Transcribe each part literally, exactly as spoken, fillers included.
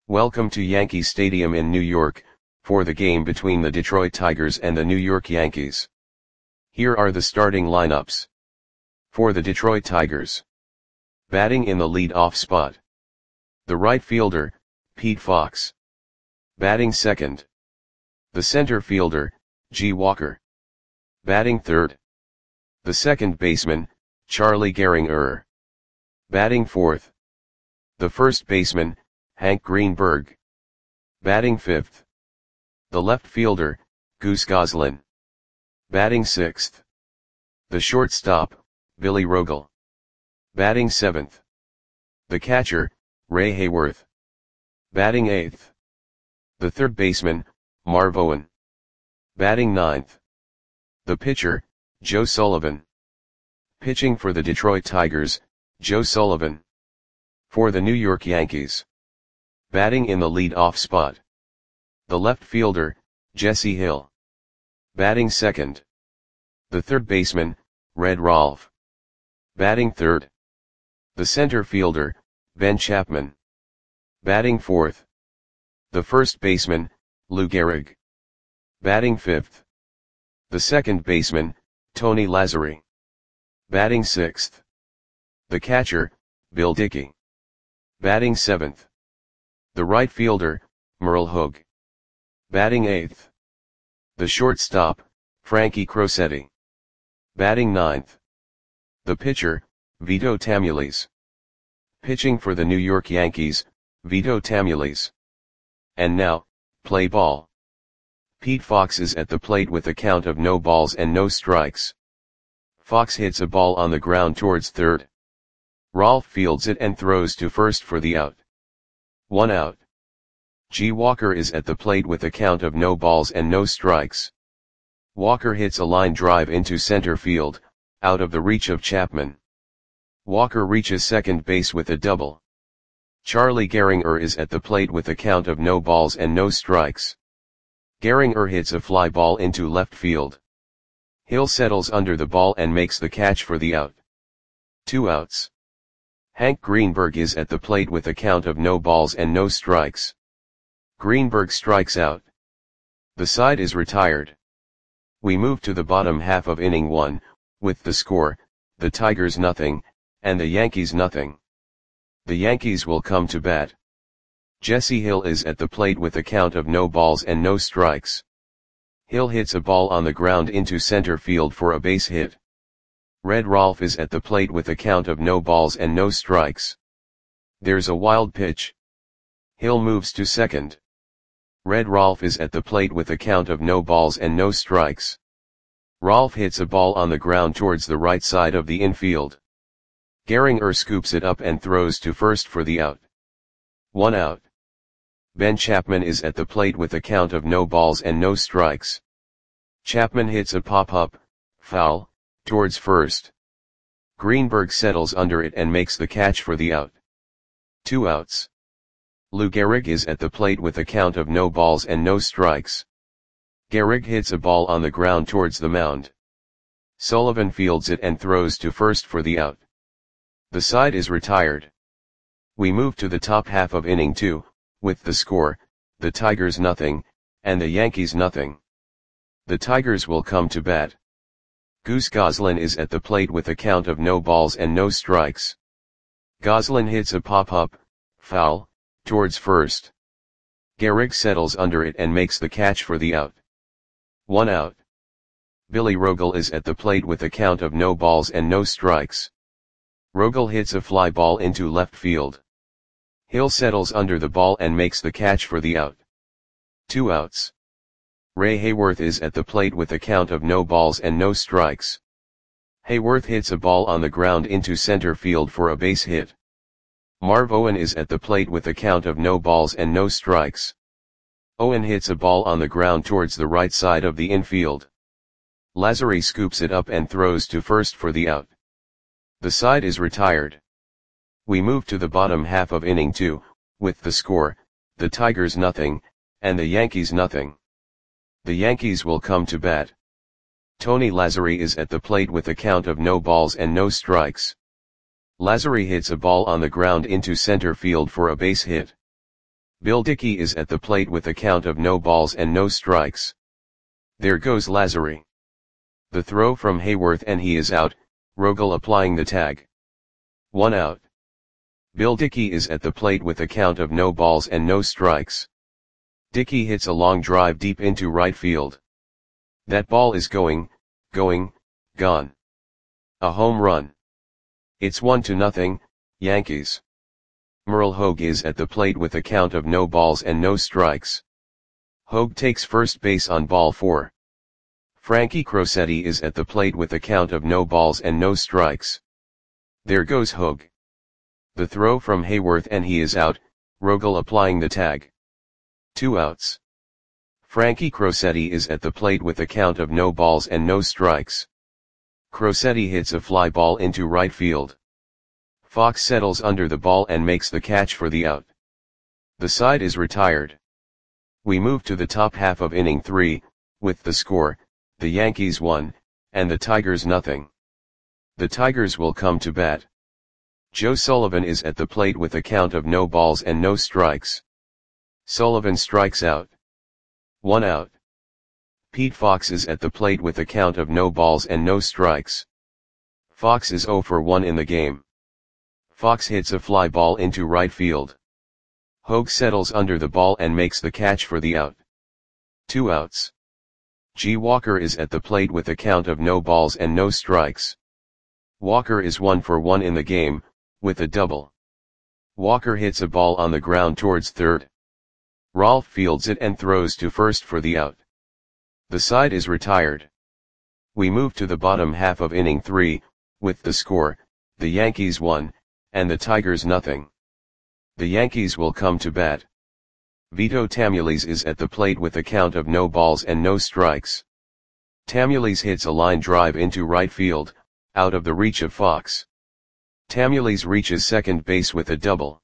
Welcome to Yankee Stadium in New York, for the game between the Detroit Tigers and the New York Yankees. Here are the starting lineups. For the Detroit Tigers. Batting in the lead-off spot. The right fielder, Pete Fox. Batting second. The center fielder, G. Walker. Batting third. The second baseman, Charlie Gehringer. Batting fourth. The first baseman, Hank Greenberg. Batting fifth. The left fielder, Goose Goslin. Batting sixth. The shortstop, Billy Rogel. Batting seventh. The catcher, Ray Hayworth. Batting eighth. The third baseman, Marv Owen. Batting ninth. The pitcher, Joe Sullivan. Pitching for the Detroit Tigers, Joe Sullivan. For the New York Yankees. Batting in the lead-off spot. The left fielder, Jesse Hill. Batting second. The third baseman, Red Rolfe. Batting third. The center fielder, Ben Chapman. Batting fourth. The first baseman, Lou Gehrig. Batting fifth. The second baseman, Tony Lazzeri. Batting sixth. The catcher, Bill Dickey. Batting seventh. The right fielder, Merle Hoog. Batting eighth. The shortstop, Frankie Crosetti. Batting ninth. The pitcher, Vito Tamules. Pitching for the New York Yankees, Vito Tamules. And now, play ball. Pete Fox is at the plate with a count of no balls and no strikes. Fox hits a ball on the ground towards third. Rolfe fields it and throws to first for the out. One out. G. Walker is at the plate with a count of no balls and no strikes. Walker hits a line drive into center field, out of the reach of Chapman. Walker reaches second base with a double. Charlie Gehringer is at the plate with a count of no balls and no strikes. Gehringer hits a fly ball into left field. Hill settles under the ball and makes the catch for the out. Two outs. Hank Greenberg is at the plate with a count of no balls and no strikes. Greenberg strikes out. The side is retired. We move to the bottom half of inning one, with the score, the Tigers nothing, and the Yankees nothing. The Yankees will come to bat. Jesse Hill is at the plate with a count of no balls and no strikes. Hill hits a ball on the ground into center field for a base hit. Red Rolfe is at the plate with a count of no balls and no strikes. There's a wild pitch. Hill moves to second. Red Rolfe is at the plate with a count of no balls and no strikes. Rolfe hits a ball on the ground towards the right side of the infield. Gehringer scoops it up and throws to first for the out. One out. Ben Chapman is at the plate with a count of no balls and no strikes. Chapman hits a pop-up, foul, towards first. Greenberg settles under it and makes the catch for the out. Two outs. Lou Gehrig is at the plate with a count of no balls and no strikes. Gehrig hits a ball on the ground towards the mound. Sullivan fields it and throws to first for the out. The side is retired. We move to the top half of inning two, with the score, the Tigers nothing, and the Yankees nothing. The Tigers will come to bat. Goose Goslin is at the plate with a count of no balls and no strikes. Goslin hits a pop-up, foul, towards first. Gehrig settles under it and makes the catch for the out. One out. Billy Rogel is at the plate with a count of no balls and no strikes. Rogel hits a fly ball into left field. Hill settles under the ball and makes the catch for the out. Two outs. Ray Hayworth is at the plate with a count of no balls and no strikes. Hayworth hits a ball on the ground into center field for a base hit. Marv Owen is at the plate with a count of no balls and no strikes. Owen hits a ball on the ground towards the right side of the infield. Lazzeri scoops it up and throws to first for the out. The side is retired. We move to the bottom half of inning two, with the score, the Tigers nothing, and the Yankees nothing. The Yankees will come to bat. Tony Lazzeri is at the plate with a count of no balls and no strikes. Lazzeri hits a ball on the ground into center field for a base hit. Bill Dickey is at the plate with a count of no balls and no strikes. There goes Lazary. The throw from Hayworth and he is out, Rogel applying the tag. One out. Bill Dickey is at the plate with a count of no balls and no strikes. Dickey hits a long drive deep into right field. That ball is going, going, gone. A home run. It's one to nothing, Yankees. Merle Hogue is at the plate with a count of no balls and no strikes. Hogue takes first base on ball four. Frankie Crosetti is at the plate with a count of no balls and no strikes. There goes Hogue. The throw from Hayworth and he is out, Rogel applying the tag. Two outs. Frankie Crosetti is at the plate with a count of no balls and no strikes. Crosetti hits a fly ball into right field. Fox settles under the ball and makes the catch for the out. The side is retired. We move to the top half of inning three, with the score, the Yankees one, and the Tigers nothing. The Tigers will come to bat. Joe Sullivan is at the plate with a count of no balls and no strikes. Sullivan strikes out. One out. Pete Fox is at the plate with a count of no balls and no strikes. Fox is oh for one in the game. Fox hits a fly ball into right field. Hogue settles under the ball and makes the catch for the out. Two outs. G. Walker is at the plate with a count of no balls and no strikes. Walker is one for one in the game, with a double. Walker hits a ball on the ground towards third. Rolfe fields it and throws to first for the out. The side is retired. We move to the bottom half of inning three, with the score, the Yankees one, and the Tigers nothing. The Yankees will come to bat. Vito Tamules is at the plate with a count of no balls and no strikes. Tamules hits a line drive into right field, out of the reach of Fox. Tamules reaches second base with a double.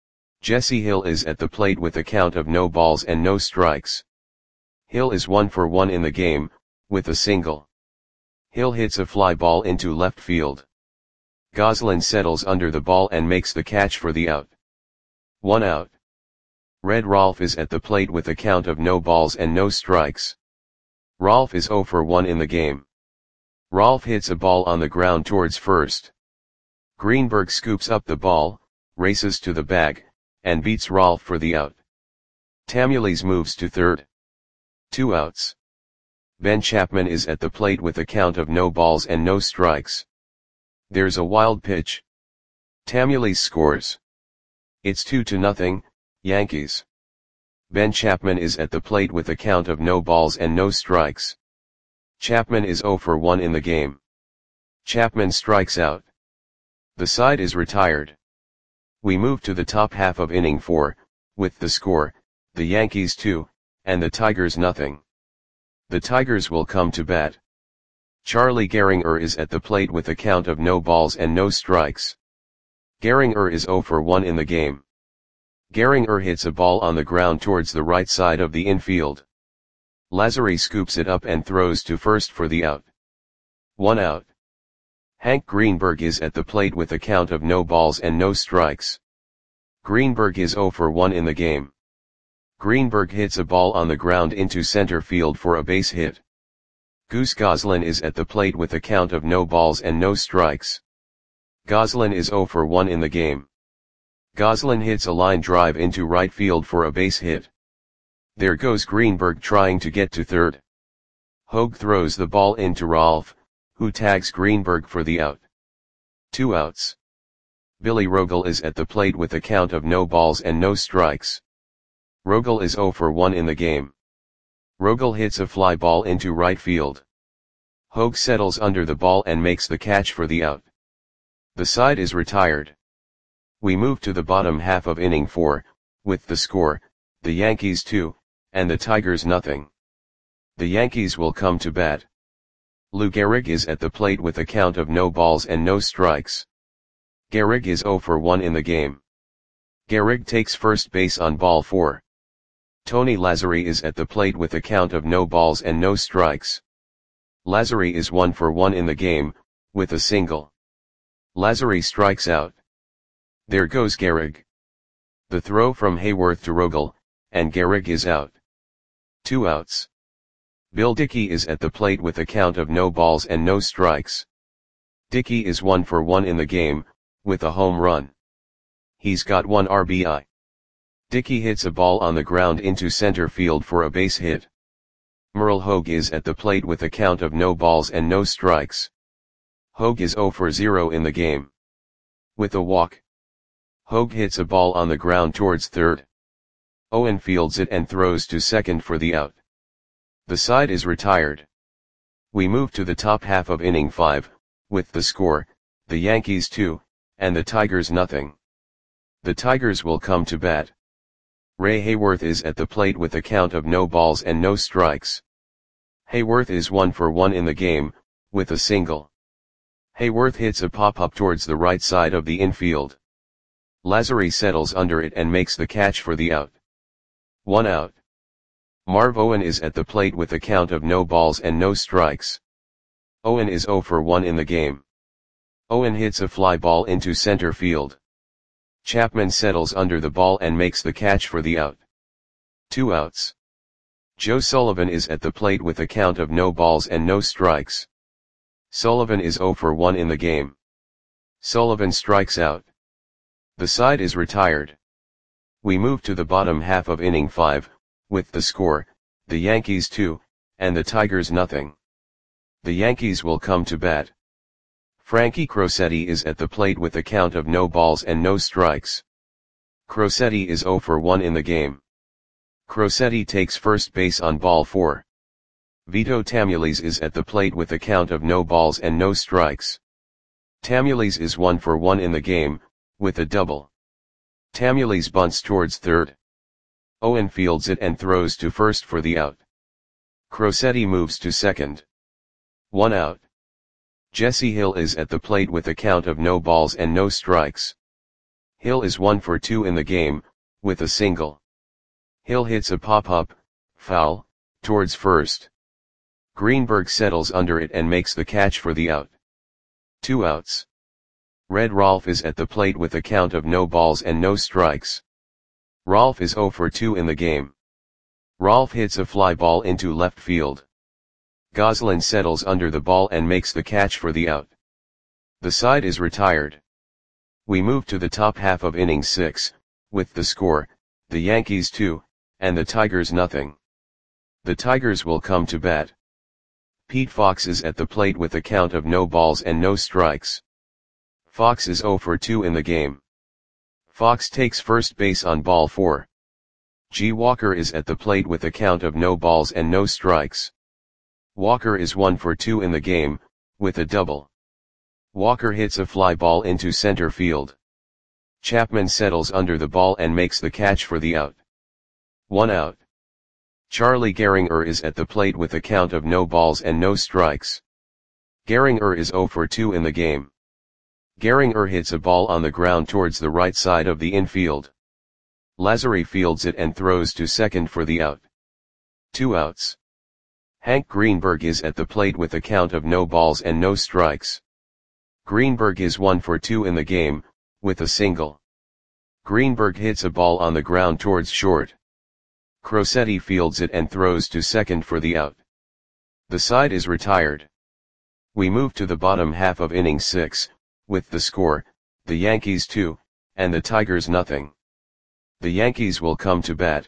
Jesse Hill is at the plate with a count of no balls and no strikes. Hill is one for one in the game, with a single. Hill hits a fly ball into left field. Goslin settles under the ball and makes the catch for the out. One out. Red Rolfe is at the plate with a count of no balls and no strikes. Rolfe is oh for one in the game. Rolfe hits a ball on the ground towards first. Greenberg scoops up the ball, races to the bag, and beats Rolfe for the out. Tamules moves to third. Two outs. Ben Chapman is at the plate with a count of no balls and no strikes. There's a wild pitch. Tamules scores. It's two to nothing, Yankees. Ben Chapman is at the plate with a count of no balls and no strikes. Chapman is oh for one in the game. Chapman strikes out. The side is retired. We move to the top half of inning four, with the score, the Yankees two, and the Tigers nothing. The Tigers will come to bat. Charlie Gehringer is at the plate with a count of no balls and no strikes. Gehringer is oh for one in the game. Gehringer hits a ball on the ground towards the right side of the infield. Lazary scoops it up and throws to first for the out. One out. Hank Greenberg is at the plate with a count of no balls and no strikes. Greenberg is oh for one in the game. Greenberg hits a ball on the ground into center field for a base hit. Goose Goslin is at the plate with a count of no balls and no strikes. Goslin is oh for one in the game. Goslin hits a line drive into right field for a base hit. There goes Greenberg trying to get to third. Hogue throws the ball into Rolfe, who tags Greenberg for the out. Two outs. Billy Rogel is at the plate with a count of no balls and no strikes. Rogel is oh for one in the game. Rogel hits a fly ball into right field. Hogue settles under the ball and makes the catch for the out. The side is retired. We move to the bottom half of inning four, with the score, the Yankees two, and the Tigers nothing. The Yankees will come to bat. Lou Gehrig is at the plate with a count of no balls and no strikes. Gehrig is oh for one in the game. Gehrig takes first base on ball four. Tony Lazary is at the plate with a count of no balls and no strikes. Lazary is one for one in the game, with a single. Lazary strikes out. There goes Gehrig. The throw from Hayworth to Rogel, and Gehrig is out. Two outs. Bill Dickey is at the plate with a count of no balls and no strikes. Dickey is one for one in the game, with a home run. He's got one R B I. Dickey hits a ball on the ground into center field for a base hit. Merle Hogue is at the plate with a count of no balls and no strikes. Hogue is zero for zero in the game. With a walk. Hogue hits a ball on the ground towards third. Owen fields it and throws to second for the out. The side is retired. We move to the top half of inning five, with the score, the Yankees two, and the Tigers nothing. The Tigers will come to bat. Ray Hayworth is at the plate with a count of no balls and no strikes. Hayworth is one for one in the game, with a single. Hayworth hits a pop-up towards the right side of the infield. Lazary settles under it and makes the catch for the out. One out. Marv Owen is at the plate with a count of no balls and no strikes. Owen is zero for one in the game. Owen hits a fly ball into center field. Chapman settles under the ball and makes the catch for the out. Two outs. Joe Sullivan is at the plate with a count of no balls and no strikes. Sullivan is zero for one in the game. Sullivan strikes out. The side is retired. We move to the bottom half of inning five, with the score, the Yankees two, and the Tigers nothing. The Yankees will come to bat. Frankie Crosetti is at the plate with a count of no balls and no strikes. Crosetti is zero for one in the game. Crosetti takes first base on ball four. Vito Tamules is at the plate with a count of no balls and no strikes. Tamules is one for one in the game, with a double. Tamules bunts towards third. Owen fields it and throws to first for the out. Crosetti moves to second. One out. Jesse Hill is at the plate with a count of no balls and no strikes. Hill is one for two in the game, with a single. Hill hits a pop-up, foul, towards first. Greenberg settles under it and makes the catch for the out. Two outs. Red Rolfe is at the plate with a count of no balls and no strikes. Rolfe is zero for two in the game. Rolfe hits a fly ball into left field. Goslin settles under the ball and makes the catch for the out. The side is retired. We move to the top half of inning six, with the score, the Yankees two, and the Tigers nothing. The Tigers will come to bat. Pete Fox is at the plate with a count of no balls and no strikes. Fox is zero for two in the game. Fox takes first base on ball four. G. Walker is at the plate with a count of no balls and no strikes. Walker is one for two in the game, with a double. Walker hits a fly ball into center field. Chapman settles under the ball and makes the catch for the out. One out. Charlie Gehringer is at the plate with a count of no balls and no strikes. Gehringer is zero for two in the game. Gehringer hits a ball on the ground towards the right side of the infield. Lazary fields it and throws to second for the out. Two outs. Hank Greenberg is at the plate with a count of no balls and no strikes. Greenberg is one for two in the game, with a single. Greenberg hits a ball on the ground towards short. Crosetti fields it and throws to second for the out. The side is retired. We move to the bottom half of inning six, with the score, the Yankees two, and the Tigers nothing. The Yankees will come to bat.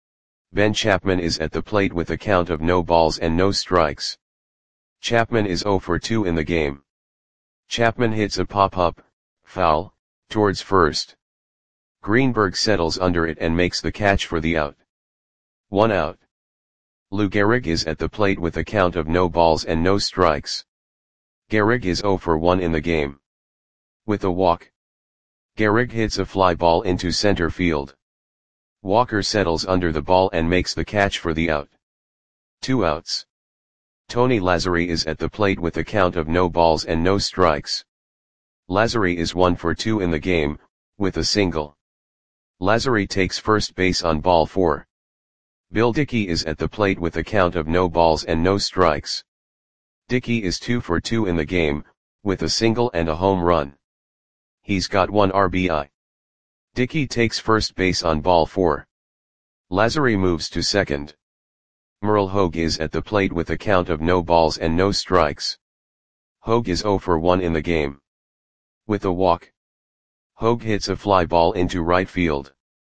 Ben Chapman is at the plate with a count of no balls and no strikes. Chapman is zero for two in the game. Chapman hits a pop-up, foul, towards first. Greenberg settles under it and makes the catch for the out. One out. Lou Gehrig is at the plate with a count of no balls and no strikes. Gehrig is zero for one in the game. With a walk. Gehrig hits a fly ball into center field. Walker settles under the ball and makes the catch for the out. Two outs. Tony Lazary is at the plate with a count of no balls and no strikes. Lazary is one for two in the game, with a single. Lazary takes first base on ball four. Bill Dickey is at the plate with a count of no balls and no strikes. Dickey is two for two in the game, with a single and a home run. He's got one R B I. Dickey takes first base on ball four. Lazary moves to second. Merle Hogue is at the plate with a count of no balls and no strikes. Hogue is oh for one in the game. With a walk, Hogue hits a fly ball into right field.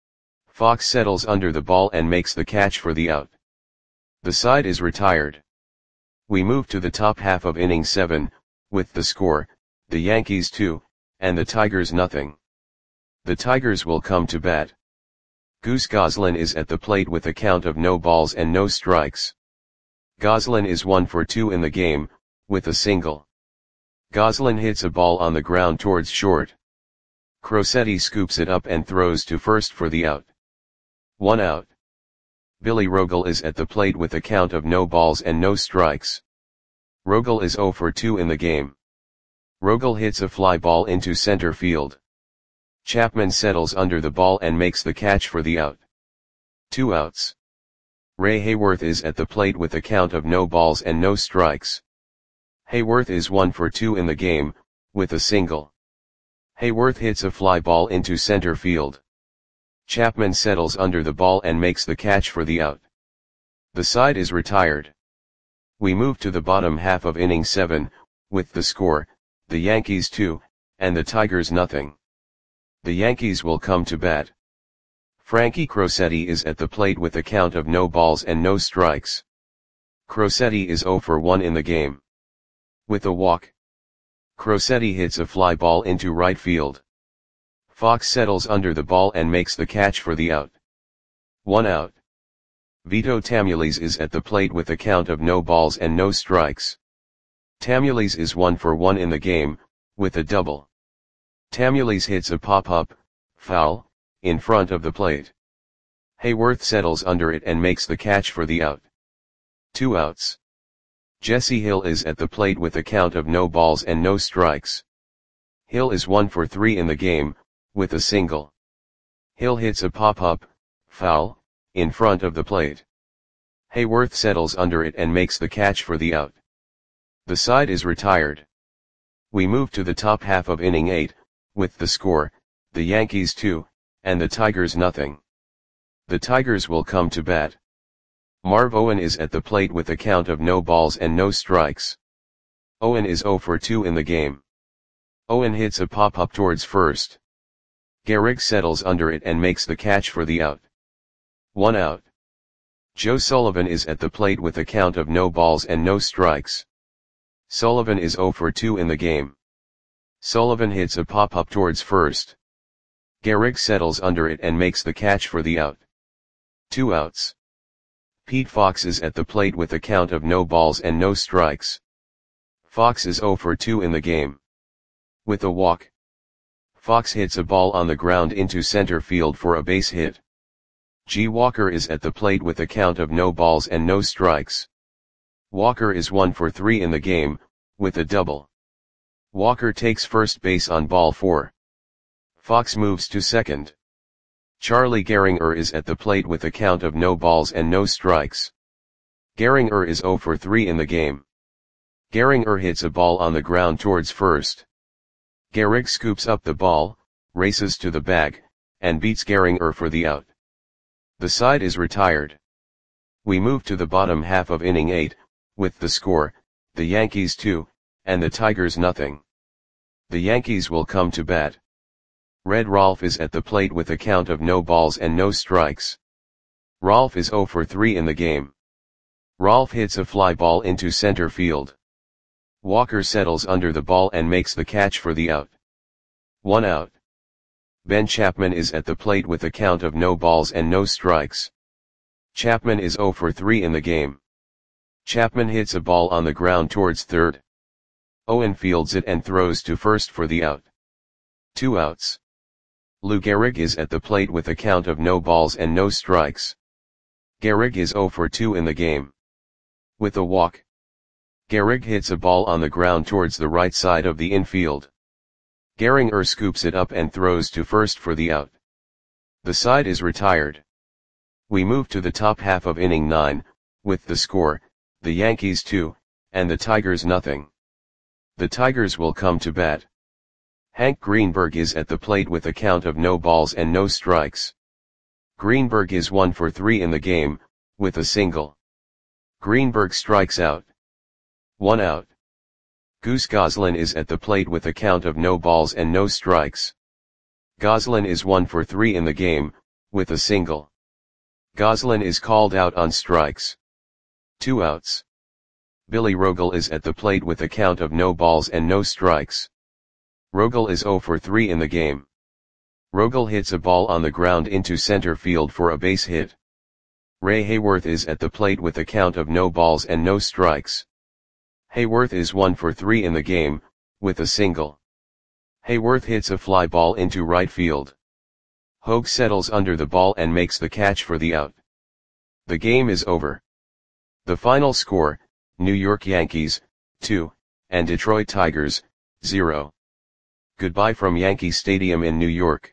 Fox settles under the ball and makes the catch for the out. The side is retired. We move to the top half of inning seven, with the score, the Yankees two, and the Tigers nothing. The Tigers will come to bat. Goose Goslin is at the plate with a count of no balls and no strikes. Goslin is one for two in the game, with a single. Goslin hits a ball on the ground towards short. Crosetti scoops it up and throws to first for the out. One out. Billy Rogel is at the plate with a count of no balls and no strikes. Rogel is oh for two in the game. Rogel hits a fly ball into center field. Chapman settles under the ball and makes the catch for the out. Two outs. Ray Hayworth is at the plate with a count of no balls and no strikes. Hayworth is one for two in the game, with a single. Hayworth hits a fly ball into center field. Chapman settles under the ball and makes the catch for the out. The side is retired. We move to the bottom half of inning seven, with the score, the Yankees two, and the Tigers nothing. The Yankees will come to bat. Frankie Crosetti is at the plate with a count of no balls and no strikes. Crosetti is oh for one in the game. With a walk, Crosetti hits a fly ball into right field. Fox settles under the ball and makes the catch for the out. One out. Vito Tamules is at the plate with a count of no balls and no strikes. Tamules is one for one in the game, with a double. Tamules hits a pop-up, foul, in front of the plate. Hayworth settles under it and makes the catch for the out. Two outs. Jesse Hill is at the plate with a count of no balls and no strikes. Hill is one for three in the game, with a single. Hill hits a pop-up, foul, in front of the plate. Hayworth settles under it and makes the catch for the out. The side is retired. We move to the top half of inning eight, with the score, the Yankees two, and the Tigers nothing. The Tigers will come to bat. Marv Owen is at the plate with a count of no balls and no strikes. Owen is oh for two in the game. Owen hits a pop-up towards first. Gehrig settles under it and makes the catch for the out. One out. Joe Sullivan is at the plate with a count of no balls and no strikes. Sullivan is oh for two in the game. Sullivan hits a pop-up towards first. Gehrig settles under it and makes the catch for the out. Two outs. Pete Fox is at the plate with a count of no balls and no strikes. Fox is oh for two in the game. With a walk, Fox hits a ball on the ground into center field for a base hit. G. Walker is at the plate with a count of no balls and no strikes. Walker is one for three in the game, with a double. Walker takes first base on ball four. Fox moves to second. Charlie Gehringer is at the plate with a count of no balls and no strikes. Gehringer is oh for three in the game. Gehringer hits a ball on the ground towards first. Gehrig scoops up the ball, races to the bag, and beats Gehringer for the out. The side is retired. We move to the bottom half of inning eight, with the score, the Yankees two, and the Tigers nothing. The Yankees will come to bat. Red Rolfe is at the plate with a count of no balls and no strikes. Rolfe is oh for three in the game. Rolfe hits a fly ball into center field. Walker settles under the ball and makes the catch for the out. One out. Ben Chapman is at the plate with a count of no balls and no strikes. Chapman is oh for three in the game. Chapman hits a ball on the ground towards third. Owen fields it and throws to first for the out. Two outs. Lou Gehrig is at the plate with a count of no balls and no strikes. Gehrig is oh for two in the game. With a walk, Gehrig hits a ball on the ground towards the right side of the infield. Gehringer scoops it up and throws to first for the out. The side is retired. We move to the top half of inning nine, with the score, the Yankees two, and the Tigers nothing. The Tigers will come to bat. Hank Greenberg is at the plate with a count of no balls and no strikes. Greenberg is one for three in the game, with a single. Greenberg strikes out. One out. Goose Goslin is at the plate with a count of no balls and no strikes. Goslin is one for three in the game, with a single. Goslin is called out on strikes. Two outs. Billy Rogel is at the plate with a count of no balls and no strikes. Rogel is zero for three in the game. Rogel hits a ball on the ground into center field for a base hit. Ray Hayworth is at the plate with a count of no balls and no strikes. Hayworth is one for three in the game, with a single. Hayworth hits a fly ball into right field. Hogue settles under the ball and makes the catch for the out. The game is over. The final score, New York Yankees, two, and Detroit Tigers, zero. Goodbye from Yankee Stadium in New York.